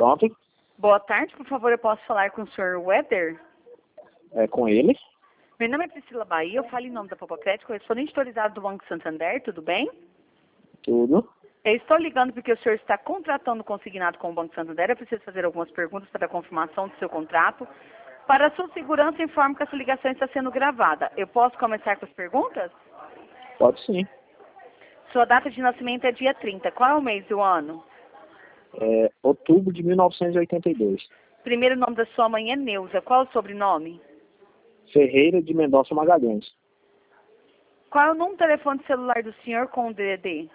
Pronto, Boa tarde, por favor, eu posso falar com o Sr. Weather? é com ele. Meu nome é Priscila Bahia, eu falo em nome da Popocrédito, correspondente autorizado do Banco Santander, tudo bem? Tudo. Eu estou ligando porque o senhor está contratando consignado com o Banco Santander, eu preciso fazer algumas perguntas para a confirmação do seu contrato. Para a sua segurança, informo que essa ligação está sendo gravada. Eu posso começar com as perguntas? Pode sim. Sua data de nascimento é dia 30. Qual é o mês e o ano? É outubro de 1982. Primeiro nome da sua mãe é Neuza. Qual é o sobrenome? Ferreira de Mendonça Magalhães. Qual é o número do telefone celular do senhor com o DDD?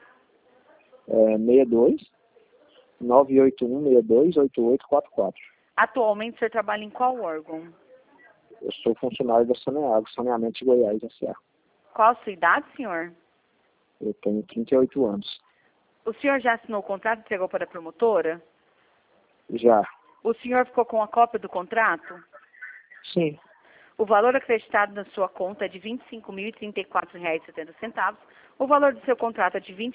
62 981 62 8844. Atualmente, o senhor trabalha em qual órgão? Eu sou funcionário da Saneago, Saneamento de Goiás, S.A. Qual a sua idade, senhor? Eu tenho 38 anos. O senhor já assinou o contrato e entregou para a promotora? Já. O senhor ficou com a cópia do contrato? Sim. O valor acreditado na sua conta é de R$ 25.034,70. O valor do seu contrato é de R$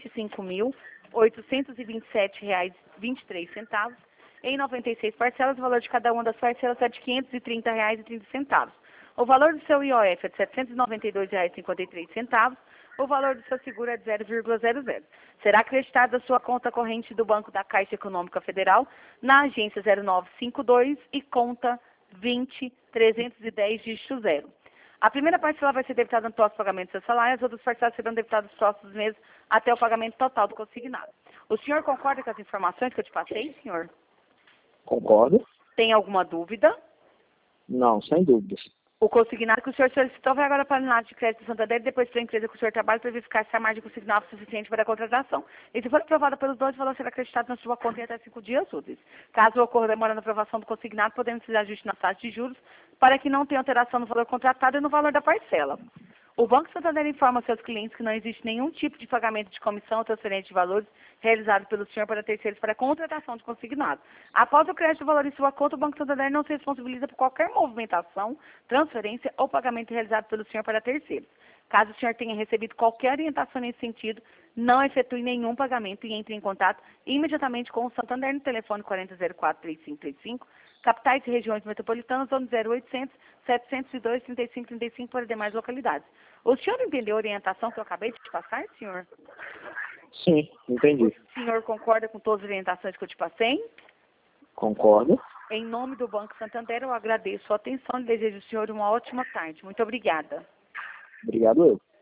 25.827,23. Em 96 parcelas, o valor de cada uma das parcelas é de R$ 530,30. O valor do seu IOF é de R$ 792,53. O valor do seu seguro é de 0,00. Será acreditado a sua conta corrente do Banco da Caixa Econômica Federal na agência 0952 e conta 20.310 dígito 0. A primeira parcela vai ser debitada no próximo pagamento do seu salário, as outras parcelas serão debitadas nos próximos meses até o pagamento total do consignado. O senhor concorda com as informações que eu te passei, senhor? Concordo? Tem alguma dúvida? Não, sem dúvidas. O consignado que o senhor solicitou vai agora para a unidade de crédito do Santander e depois para a empresa que o senhor trabalha para verificar se a margem consignado é suficiente para a contratação. E se for aprovada pelos dois, o valor será acreditado na sua conta em até 5 dias úteis. Caso ocorra demora na aprovação do consignado, podemos fazer ajuste na taxa de juros para que não tenha alteração no valor contratado e no valor da parcela. O Banco Santander informa seus clientes que não existe nenhum tipo de pagamento de comissão ou transferência de valores realizado pelo senhor para terceiros para a contratação de consignado. Após o crédito do valor em sua conta, o Banco Santander não se responsabiliza por qualquer movimentação, transferência ou pagamento realizado pelo senhor para terceiros. Caso o senhor tenha recebido qualquer orientação nesse sentido, não efetue nenhum pagamento e entre em contato imediatamente com o Santander no telefone 4004-3535, capitais e regiões metropolitanas ou no 0800 702 3535 para demais localidades. O senhor entendeu a orientação que eu acabei de te passar, senhor? Sim, entendi. O senhor concorda com todas as orientações que eu te passei? Concordo. Em nome do Banco Santander, eu agradeço a atenção e desejo ao senhor uma ótima tarde. Muito obrigada. Obrigado eu.